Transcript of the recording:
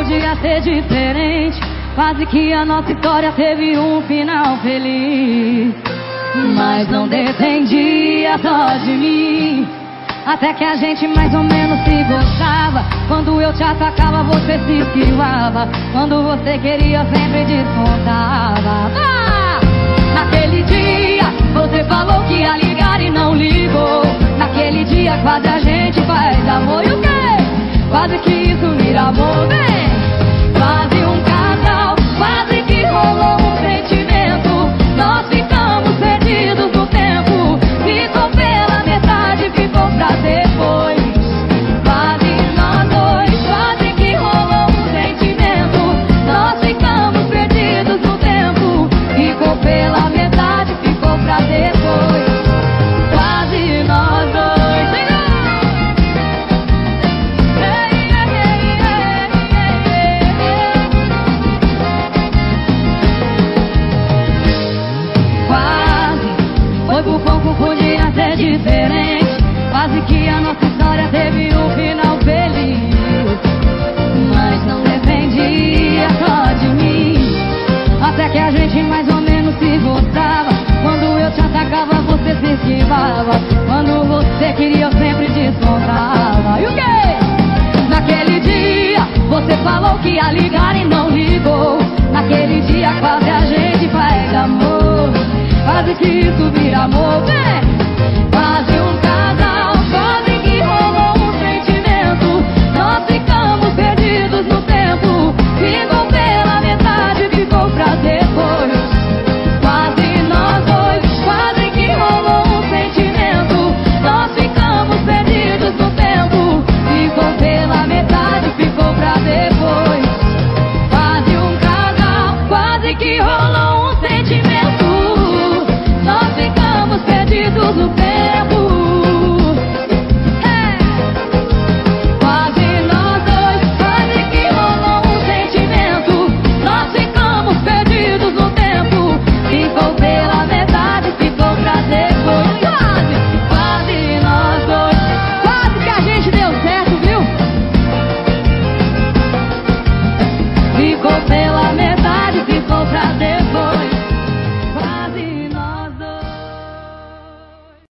podia ser diferente. Quase que a nossa história teve um final feliz. Mas não dependia só de mim. Até que a gente mais ou menos se gostava. Quando eu te atacava, você se esquivava. Quando você queria, sempre descontava. Naquele dia, você falou que ia ligar e não ligou. Naquele dia, quase a gente faz amor. E o quê? Quase que isso vira amor, vem. Quase um casal, quase que rolou um sentimento. Nós ficamos perdidos no tempo. Ficou pela metade, ficou pra depois. Quase nós dois, quase que rolou um sentimento. Nós ficamos perdidos no tempo. Ficou pela metade, ficou pra depois. Quase nós dois. Foi por pouco, podia ser diferente. Quase que a nossa história teve um final feliz. Mas não dependia só de mim. Até que a gente mais ou menos se gostava. Quando eu te atacava, você se esquivava. Quando você queria, eu sempre descontava. E o quê? Naquele dia, você falou que ia ligar e não ligou. Naquele dia, quase a gente faz amor. Quase que isso vira amor, vem.